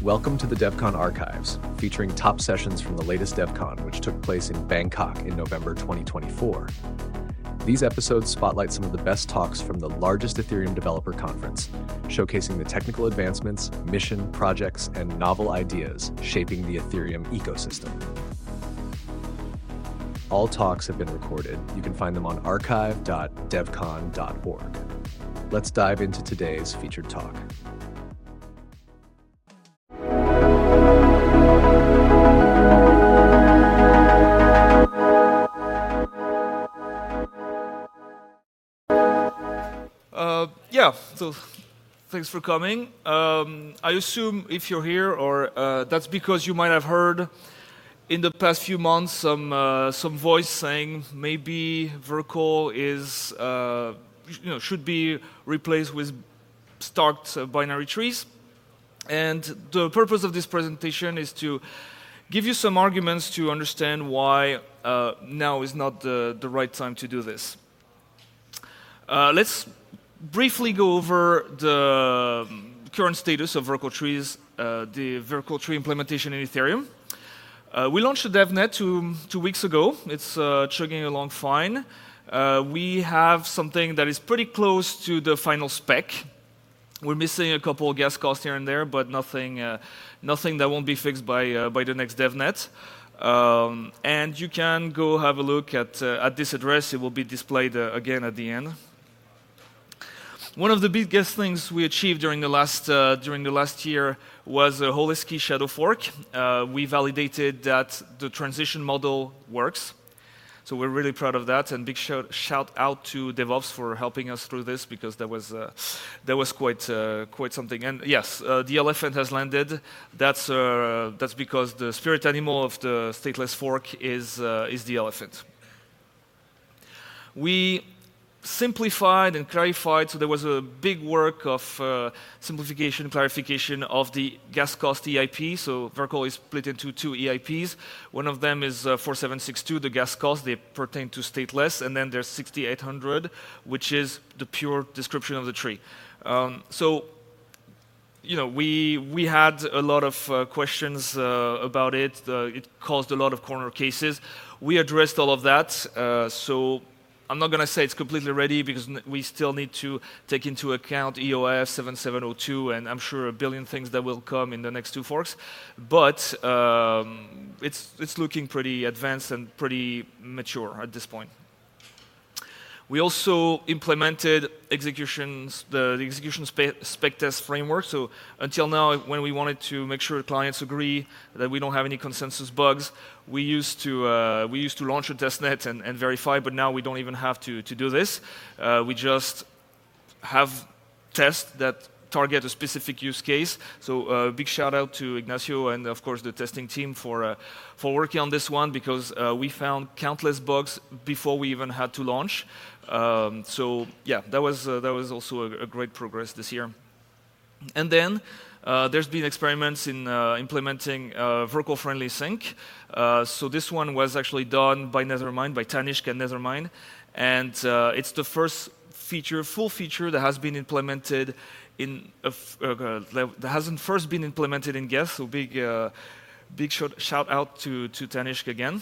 Welcome to the DevCon Archives, featuring top sessions from the latest DevCon, which took place in Bangkok in November 2024. These episodes spotlight some of the best talks from the largest Ethereum developer conference, showcasing the technical advancements, mission, projects, and novel ideas shaping the Ethereum ecosystem. All talks have been recorded. You can find them on archive.devcon.org. Let's dive into today's featured talk. So thanks for coming. I assume if you're here, or that's because you might have heard in the past few months some voice saying maybe Verkle is should be replaced with Starked binary trees. And the purpose of this presentation is to give you some arguments to understand why now is not the right time to do this. Let's briefly go over the current status of Verkle trees, the Verkle tree implementation in Ethereum. We launched a DevNet two weeks ago. It's chugging along fine. We have something that is pretty close to the final spec. We're missing a couple of gas costs here and there, but nothing that won't be fixed by the next DevNet. And you can go have a look at this address. It will be displayed again at the end. One of the biggest things we achieved during the last year was a Holesky shadow fork. We validated that the transition model works, so we're really proud of that. And big shout out to DevOps for helping us through this, because that was quite something. And yes, the elephant has landed. That's because the spirit animal of the stateless fork is the elephant. We simplified and clarified, so there was a big work of simplification, clarification of the gas cost EIP. So Verkle is split into two EIPs. One of them is 4762, the gas cost. They pertain to stateless, and then there's 6800, which is the pure description of the tree. We had a lot of questions about it. It caused a lot of corner cases. We addressed all of that. So I'm not going to say it's completely ready, because we still need to take into account EOF 7702, and I'm sure a billion things that will come in the next two forks. But it's looking pretty advanced and pretty mature at this point. We also implemented the execution spec test framework. So until now, when we wanted to make sure clients agree that we don't have any consensus bugs, we used to launch a testnet and verify. But now we don't even have to do this. We just have tests that target a specific use case. So big shout out to Ignacio and of course the testing team for working on this one, because we found countless bugs before we even had to launch. So yeah, that was also a great progress this year. And then there's been experiments in implementing Verkle-friendly sync. So this one was actually done by Nethermind, by Tanishq and Nethermind, and it's the first full feature that has been implemented that hasn't first been implemented in Guest. So big shout out to Tanishq again.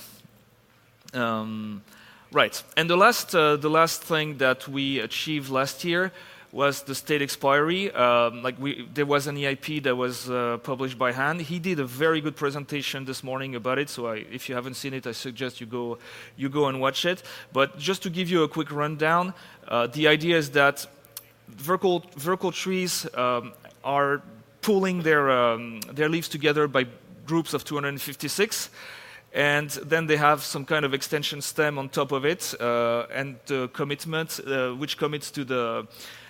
Right, and the last thing that we achieved last year was the state expiry. There was an EIP that was published by Han. He did a very good presentation this morning about it. So if you haven't seen it, I suggest you go and watch it. But just to give you a quick rundown, the idea is that Verkle trees are pooling their leaves together by groups of 256. And then they have some kind of extension stem on top of it, and the commitment, which commits to the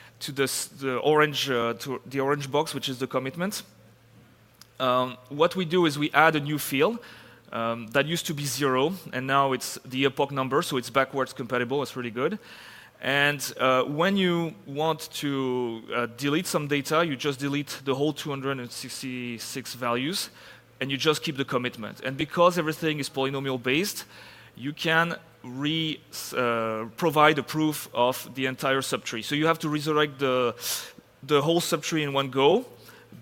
orange box, which is the commitment. What we do is we add a new field that used to be 0, and now it's the epoch number, so it's backwards compatible. It's really good. And when you want to delete some data, you just delete the whole 266 values. And you just keep the commitment. And because everything is polynomial based, you can provide a proof of the entire subtree. So you have to resurrect the whole subtree in one go,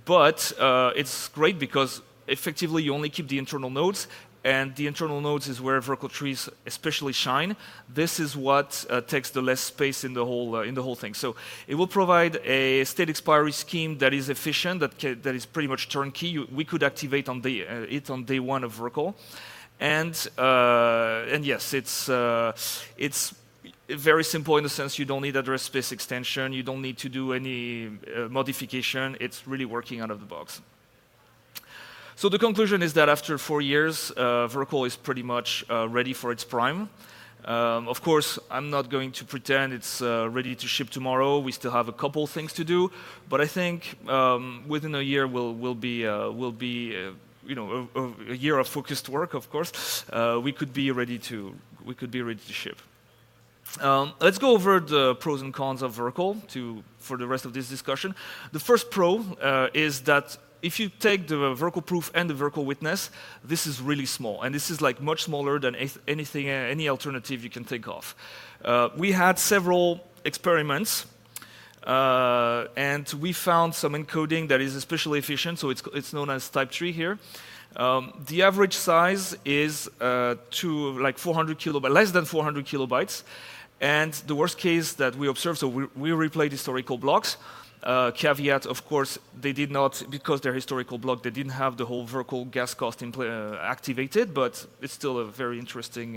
But it's great because effectively you only keep the internal nodes, and the internal nodes is where Verkle trees especially shine. This is what takes the less space in the whole thing. So it will provide a state expiry scheme that is efficient, that is pretty much turnkey. We could activate on it on day one of Verkle, and yes, it's very simple in the sense you don't need address space extension, you don't need to do any modification. It's really working out of the box. So the conclusion is that after 4 years, Verkle is pretty much ready for its prime. Of course, I'm not going to pretend it's ready to ship tomorrow. We still have a couple things to do, but I think within a year will be a year of focused work. Of course, we could be ready to ship. Let's go over the pros and cons of Verkle for the rest of this discussion. The first pro is that if you take the Verkle proof and the Verkle witness, this is really small, and this is like much smaller than any alternative you can think of. We had several experiments, and we found some encoding that is especially efficient. So it's known as type 3 here. The average size is like 400 kilobytes, less than 400 kilobytes, and the worst case that we observed. So we replayed historical blocks. Caveat, of course, they did not, because they're historical block, they didn't have the whole Verkle gas cost activated, but it's still a very interesting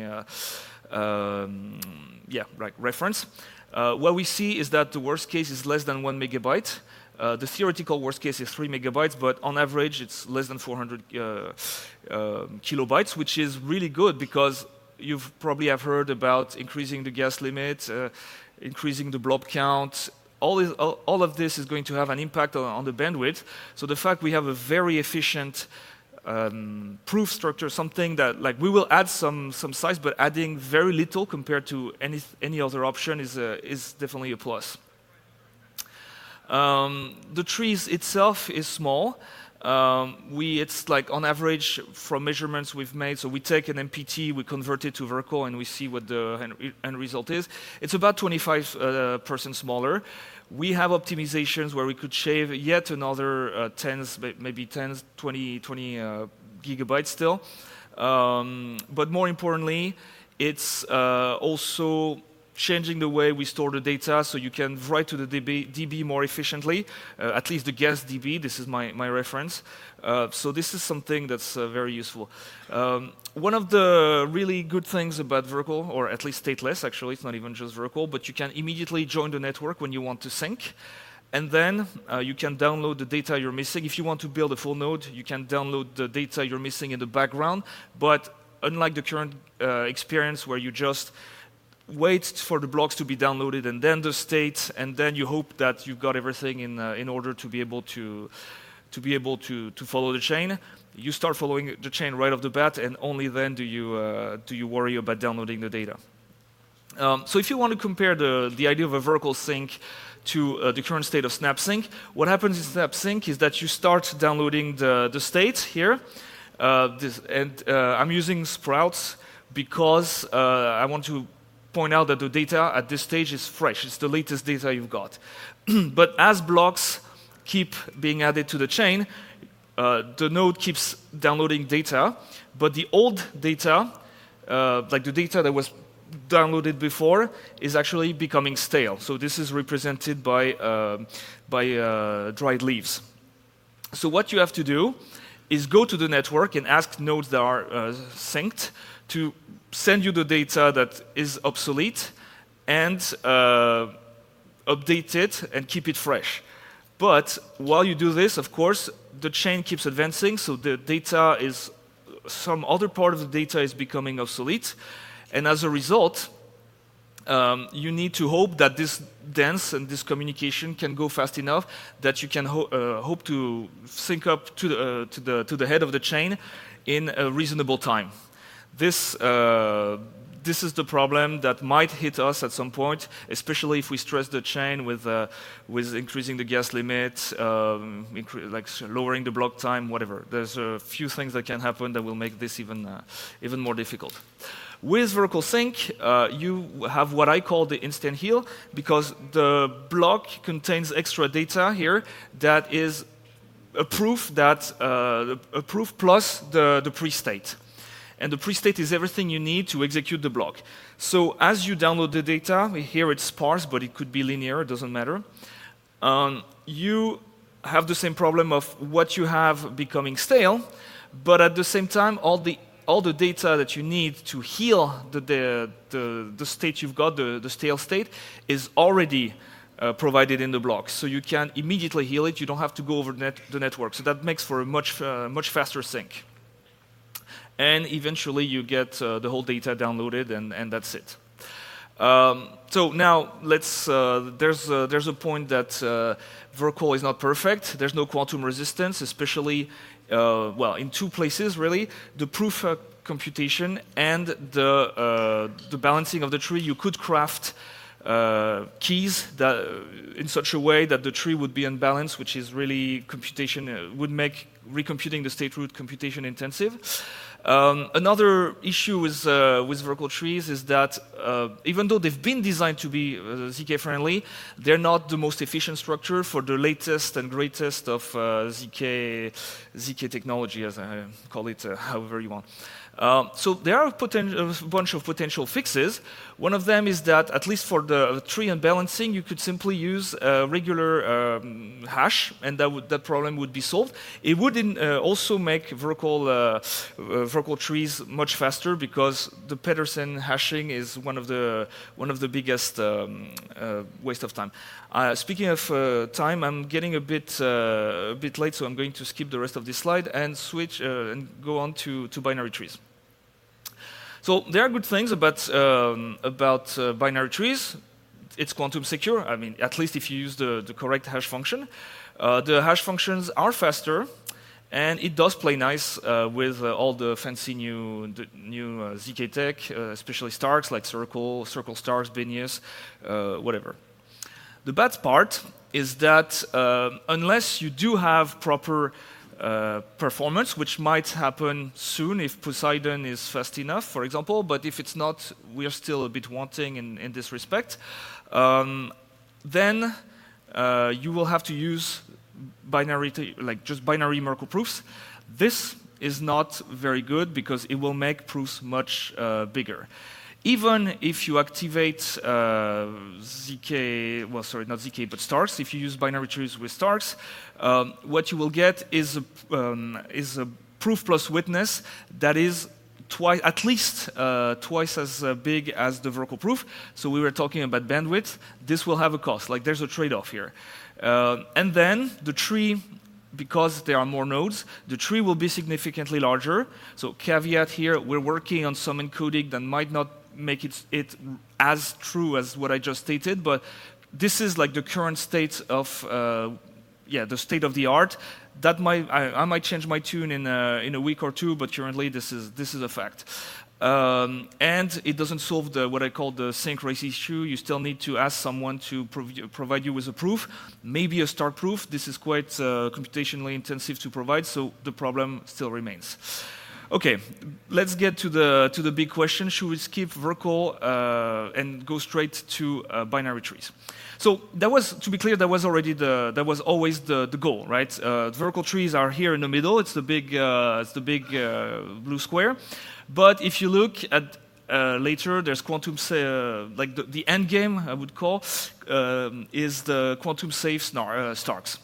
reference. What we see is that the worst case is less than 1 megabyte. The theoretical worst case is 3 megabytes, but on average it's less than 400 kilobytes, which is really good because you've probably have heard about increasing the gas limit, increasing the blob count. All of this is going to have an impact on the bandwidth. So the fact we have a very efficient proof structure, something that like we will add some size, but adding very little compared to any other option is definitely a plus. The trees itself is small. It's like on average from measurements we've made, so we take an MPT, we convert it to Verkle, and we see what the end result is. It's about 25% smaller. We have optimizations where we could shave yet another maybe 10, 20 gigabytes still. But more importantly, it's also changing the way we store the data, so you can write to the DB more efficiently, at least the guest DB. This is my reference. So this is something that's very useful. One of the really good things about Verkle, or at least stateless, actually, it's not even just Verkle, but you can immediately join the network when you want to sync. And then you can download the data you're missing. If you want to build a full node, you can download the data you're missing in the background. But unlike the current experience where you just wait for the blocks to be downloaded and then the state, and then you hope that you've got everything in order to be able to follow the chain. You start following the chain right off the bat, and only then do you worry about downloading the data. So if you want to compare the idea of a Verkle sync to the current state of SnapSync, what happens in SnapSync is that you start downloading the state here, I'm using Sprouts because I want to point out that the data at this stage is fresh. It's the latest data you've got. But as blocks keep being added to the chain, the node keeps downloading data, but the old data, like the data that was downloaded before, is actually becoming stale. So this is represented by dried leaves. So what you have to do is go to the network and ask nodes that are synced to send you the data that is obsolete and update it and keep it fresh. But while you do this, of course, the chain keeps advancing, so the data is, some other part of the data is becoming obsolete, and as a result, you need to hope that this dance and this communication can go fast enough that you can hope to sync up to the head of the chain in a reasonable time. This is the problem that might hit us at some point, especially if we stress the chain with increasing the gas limit, like lowering the block time, whatever. There's a few things that can happen that will make this even more difficult. With Verkle Sync, you have what I call the instant heal, because the block contains extra data here that is a proof plus the pre-state. And the pre-state is everything you need to execute the block. So as you download the data, here it's sparse, but it could be linear, it doesn't matter. You have the same problem of what you have becoming stale, but at the same time, all the data that you need to heal the state you've got, the stale state, is already provided in the block. So you can immediately heal it. You don't have to go over the network. So that makes for a much faster sync. And eventually you get the whole data downloaded, and that's it. So now there's a point that Vercol is not perfect. There's no quantum resistance, especially in two places really: the proof computation and the balancing of the tree. You could craft keys that in such a way that the tree would be unbalanced, which is really computation would make recomputing the state root computation intensive. Another issue with Vercol trees is that even though they've been designed to be ZK-friendly, they're not the most efficient structure for the latest and greatest of ZK technology, as I call it, however you want. So there are a bunch of potential fixes. One of them is that, at least for the tree unbalancing, you could simply use a regular hash, and that problem would be solved. It would also make Vercol trees much faster, because the Pedersen hashing is one of the biggest waste of time. Speaking of time, I'm getting a bit late, so I'm going to skip the rest of this slide and switch and go on to binary trees. So there are good things about binary trees. It's quantum secure. I mean, at least if you use the correct hash function. The hash functions are faster, and it does play nice with all the fancy new ZK tech, especially Starks like Circle Starks, Benius, whatever. The bad part is that unless you do have proper performance, which might happen soon if Poseidon is fast enough, for example, but if it's not, we are still a bit wanting in this respect, then you will have to use just binary Merkle proofs. This is not very good, because it will make proofs much bigger. Even if you activate ZK, well, sorry, not ZK, but Starks, if you use binary trees with Starks, what you will get is a proof plus witness that is at least twice as big as the Vercol proof. So we were talking about bandwidth. This will have a cost. Like, there's a trade-off here. And then the tree, because there are more nodes, the tree will be significantly larger. So caveat here, we're working on some encoding that might not make it as true as what I just stated, but this is like the current state of the state of the art. That I might change my tune in a week or two, but currently this is a fact. And it doesn't solve what I call the sync race issue. You still need to ask someone to provide you with a proof, maybe a Stark proof. This is quite computationally intensive to provide, so the problem still remains. Okay, let's get to the big question. Should we skip Vercol and go straight to binary trees? So to be clear, that was always the goal, right? Vercol trees are here in the middle. It's the big blue square. But if you look at later, there's quantum the end game, I would call, is the quantum safe Starks.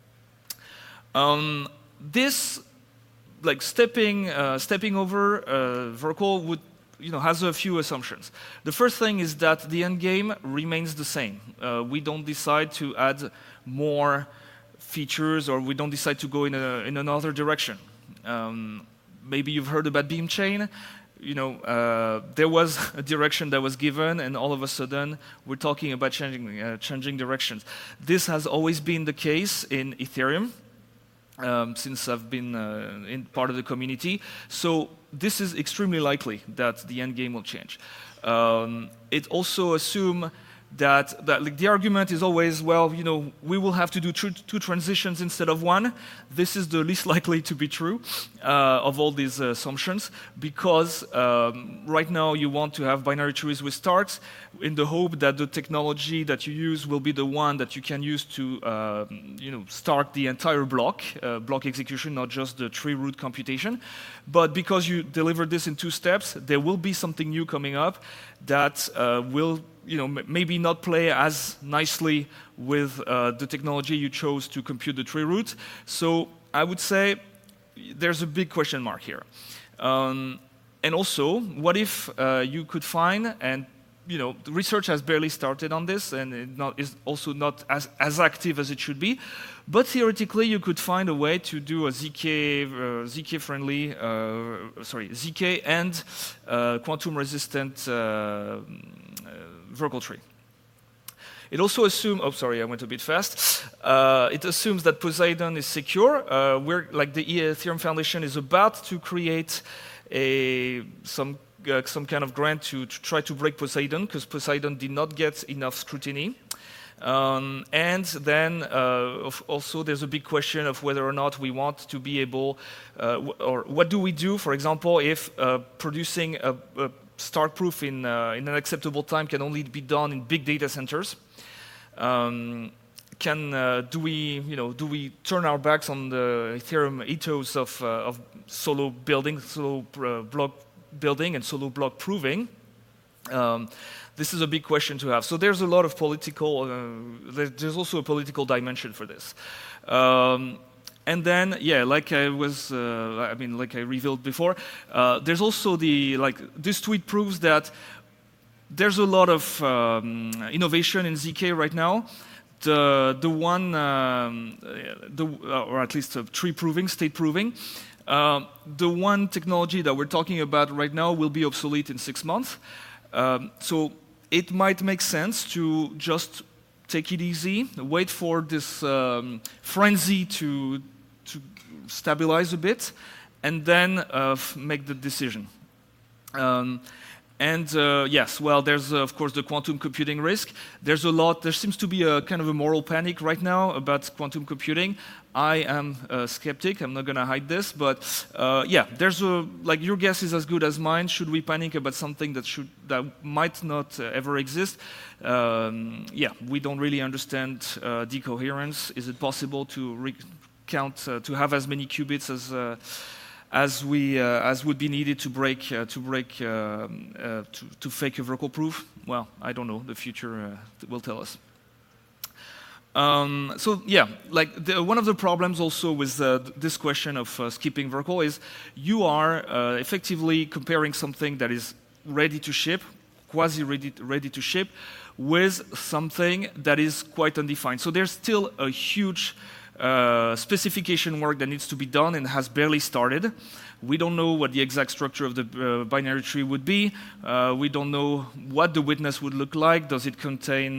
This, like stepping over Vercol has a few assumptions. The first thing is that the end game remains the same. We don't decide to add more features, or we don't decide to go in another direction. Maybe you've heard about beam chain. There was a direction that was given, and all of a sudden we're talking about changing directions. This has always been the case in Ethereum. Since I've been in part of the community. So this is extremely likely that the end game will change. It also assumes that like the argument is always, well, we will have to do two transitions instead of one. This is the least likely to be true of all these assumptions, because right now you want to have binary trees with starts in the hope that the technology that you use will be the one that you can use to start the entire block execution, not just the tree root computation. But because you deliver this in 2 steps, there will be something new coming up that will maybe not play as nicely with the technology you chose to compute the tree root. So I would say there's a big question mark here. And also, what if you could find, and the research has barely started on this, and it is also not as active as it should be, but theoretically you could find a way to do a ZK and quantum-resistant Verkle tree. It also assumes, I went a bit fast. It assumes that Poseidon is secure. Like the Ethereum Foundation is about to create some kind of grant to try to break Poseidon, because Poseidon did not get enough scrutiny. And then also there's a big question of whether or not we want to be able, or what do we do, for example, if producing a start proof in an acceptable time can only be done in big data centers. Do we turn our backs on the Ethereum ethos of solo block building and solo block proving? This is a big question to have. So there's a lot of political. There's also a political dimension for this. And then, like I revealed before, there's also this tweet proves that there's a lot of innovation in ZK right now. Or at least tree proving, state proving. The one technology that we're talking about right now will be obsolete in 6 months. So it might make sense to just take it easy, wait for this frenzy to stabilize a bit, and then make the decision. Yes, well, there's of course the quantum computing risk. There seems to be a kind of a moral panic right now about quantum computing. I am a skeptic, I'm not going to hide this, but there's your guess is as good as mine. Should we panic about something that might not ever exist? We don't really understand decoherence. Is it possible to to have as many qubits as would be needed to fake a Verkle proof? Well, I don't know. The future will tell us. One of the problems also with this question of skipping Verkle is you are effectively comparing something that is ready to ship, quasi-ready to ship, with something that is quite undefined. So there's still a huge specification work that needs to be done and has barely started. We don't know what the exact structure of the binary tree would be. We don't know what the witness would look like. Does it contain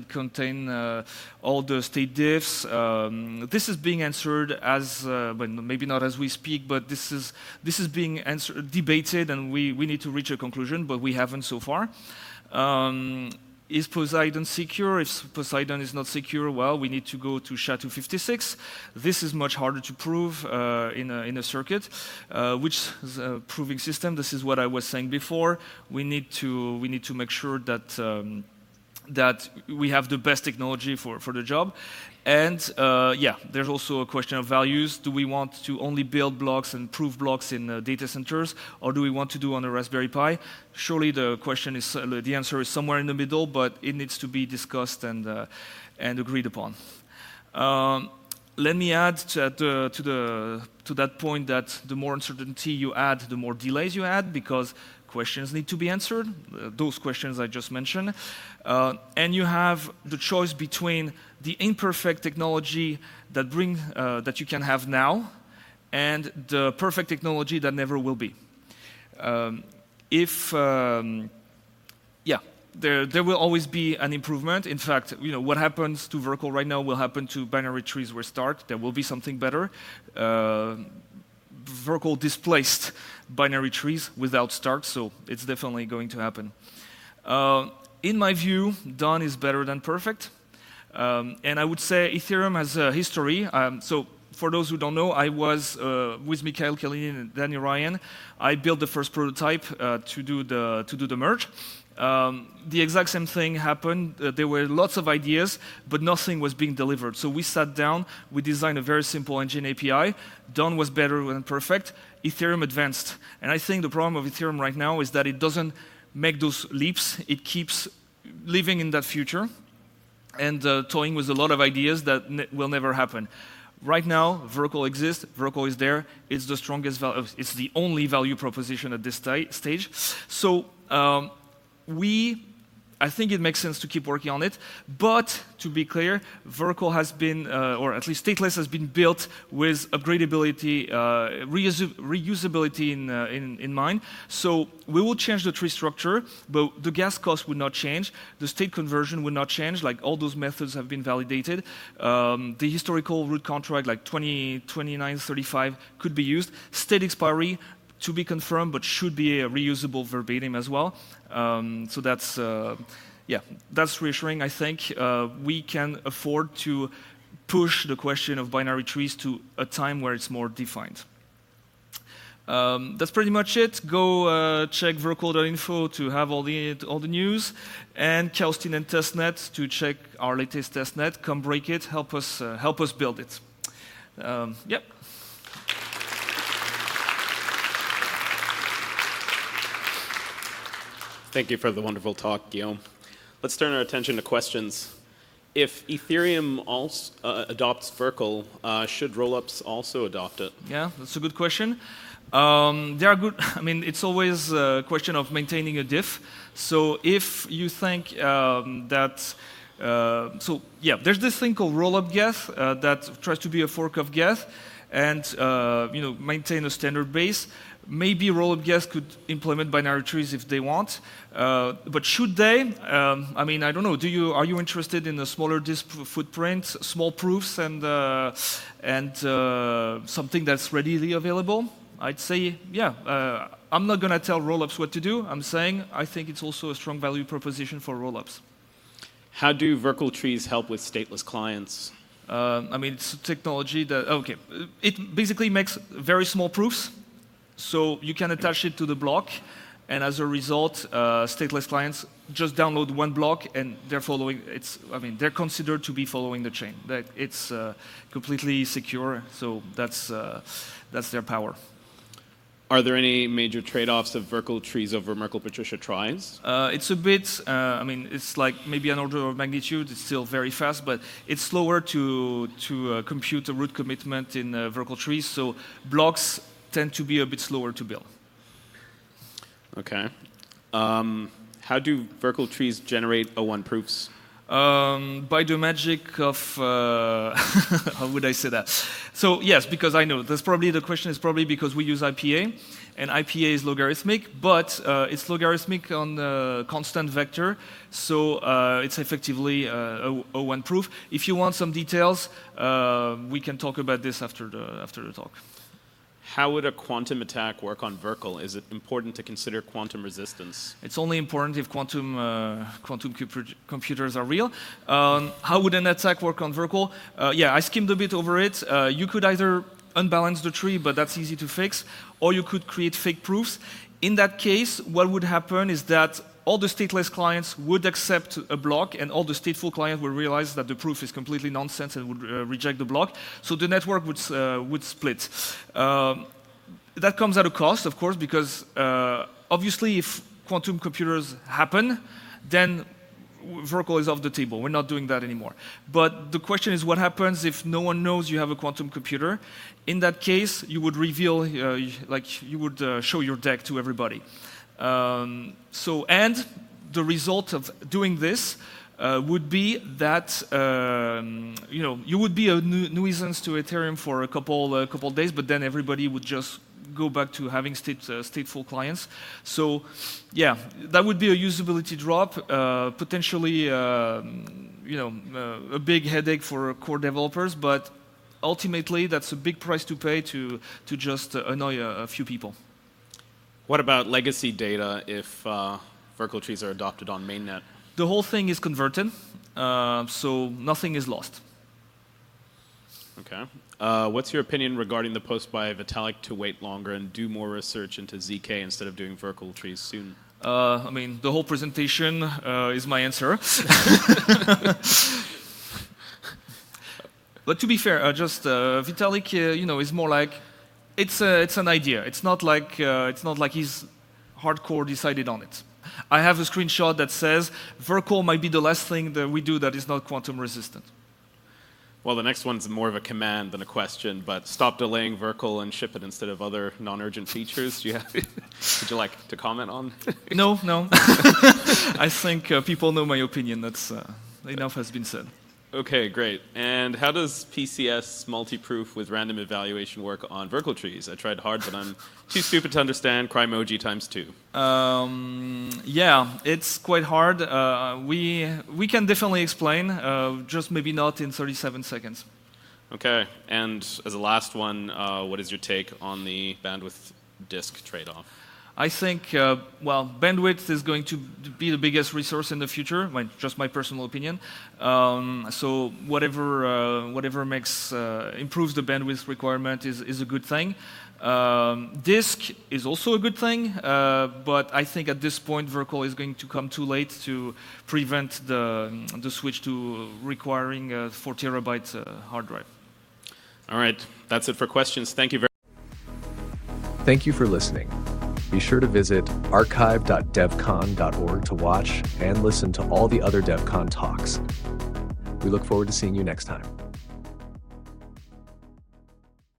all the state diffs? This is being answered as, maybe not as we speak, but this is being debated, and we need to reach a conclusion, but we haven't so far. Is Poseidon secure? If Poseidon is not secure, well, we need to go to SHA-256. This is much harder to prove in a circuit. Which is a proving system? This is what I was saying before. We need to make sure that that we have the best technology for the job. And there's also a question of values. Do we want to only build blocks and prove blocks in data centers, or do we want to do on a Raspberry Pi? Surely the answer is somewhere in the middle, but it needs to be discussed and agreed upon. Let me add to that point that the more uncertainty you add, the more delays you add, because questions need to be answered, those questions I just mentioned. And you have the choice between the imperfect technology that you can have now and the perfect technology that never will be. There will always be an improvement. In fact, what happens to Verkle right now will happen to binary trees with start. There will be something better. Verkle displaced binary trees without start, so it's definitely going to happen. In my view, done is better than perfect. And I would say Ethereum has a history. So for those who don't know, I was with Mikhail Kalinin and Danny Ryan. I built the first prototype to do the merge. The exact same thing happened. There were lots of ideas, but nothing was being delivered. So we sat down, we designed a very simple engine API. Done was better than perfect. Ethereum advanced. And I think the problem of Ethereum right now is that it doesn't make those leaps. It keeps living in that future and toying with a lot of ideas that will never happen. Right now, Verkle exists, Verkle is there, it's the strongest value, it's the only value proposition at this stage. So I think it makes sense to keep working on it, but to be clear, Verkle has been, or at least stateless has been built with upgradability, reusability in mind. So we will change the tree structure, but the gas cost would not change. The state conversion would not change, like all those methods have been validated. The historical root contract, like 2935, could be used. State expiry, to be confirmed, but should be a reusable verbatim as well. So that's reassuring, I think. We can afford to push the question of binary trees to a time where it's more defined. That's pretty much it. Go check verkle.info to have all the news, and Chaos and testnet to check our latest testnet. Come break it, help us build it. Yep. Thank you for the wonderful talk, Guillaume. Let's turn our attention to questions. If Ethereum also adopts Verkle, should rollups also adopt it? Yeah, that's a good question. They are good. I mean, it's always a question of maintaining a diff. So if you think there's this thing called rollup Geth that tries to be a fork of Geth and maintain a standard base. Maybe rollup Geth could implement binary trees if they want, but should they? I mean, I don't know. Are you interested in a smaller disk footprint, small proofs, and something that's readily available? I'd say, yeah. I'm not going to tell rollups what to do. I'm saying I think it's also a strong value proposition for rollups. How do Verkle trees help with stateless clients? I mean, it's a technology that it basically makes very small proofs. So you can attach it to the block, and as a result, stateless clients just download one block, and they're following. They're considered to be following the chain. That it's completely secure. So that's their power. Are there any major trade-offs of Verkle trees over Merkle Patricia tries? It's a bit. It's like maybe an order of magnitude. It's still very fast, but it's slower to compute a root commitment in Verkle trees. So blocks tend to be a bit slower to build. Okay. How do Verkle trees generate O1 proofs? By the magic of, how would I say that? So yes, because I know, the question is probably because we use IPA, and IPA is logarithmic, but it's logarithmic on a constant vector, so it's effectively O1 proof. If you want some details, we can talk about this after the talk. How would a quantum attack work on Verkle? Is it important to consider quantum resistance? It's only important if quantum computers are real. How would an attack work on Verkle? I skimmed a bit over it. You could either unbalance the tree, but that's easy to fix, or you could create fake proofs. In that case, what would happen is that all the stateless clients would accept a block, and all the stateful clients would realize that the proof is completely nonsense and would reject the block. So the network would split. That comes at a cost, of course, because obviously if quantum computers happen, then Verkle is off the table. We're not doing that anymore. But the question is, what happens if no one knows you have a quantum computer? In that case, you would reveal, you would show your deck to everybody. And the result of doing this would be that you would be a nuisance to Ethereum for a couple days, but then everybody would just go back to having stateful clients. So, yeah, that would be a usability drop, potentially, a big headache for core developers, but ultimately that's a big price to pay to just annoy a few people. What about legacy data if Verkle trees are adopted on mainnet? the whole thing is converted, so nothing is lost. Okay. What's your opinion regarding the post by Vitalik to wait longer and do more research into ZK instead of doing Verkle trees soon? I mean, the whole presentation is my answer. But to be fair, Vitalik, is more like it's an idea. It's not like he's hardcore decided on it. I have a screenshot that says Verkle might be the last thing that we do that is not quantum resistant. Well, the next one's more of a command than a question, but stop delaying Verkle and ship it instead of other non-urgent features. Would you like to comment on? No. I think people know my opinion. That's enough has been said. Okay, great. And how does PCS multi-proof with random evaluation work on Verkle trees? I tried hard, but I'm too stupid to understand. Crymoji ×2. Yeah, it's quite hard. We can definitely explain, just maybe not in 37 seconds. Okay, and as a last one, what is your take on the bandwidth disk trade-off? I think, bandwidth is going to be the biggest resource in the future, just my personal opinion. So whatever improves the bandwidth requirement is a good thing. Disk is also a good thing, but I think at this point Verkle is going to come too late to prevent the switch to requiring a 4 terabyte hard drive. All right, that's it for questions. Thank you very much. Thank you for listening. Be sure to visit archive.devcon.org to watch and listen to all the other DevCon talks. We look forward to seeing you next time.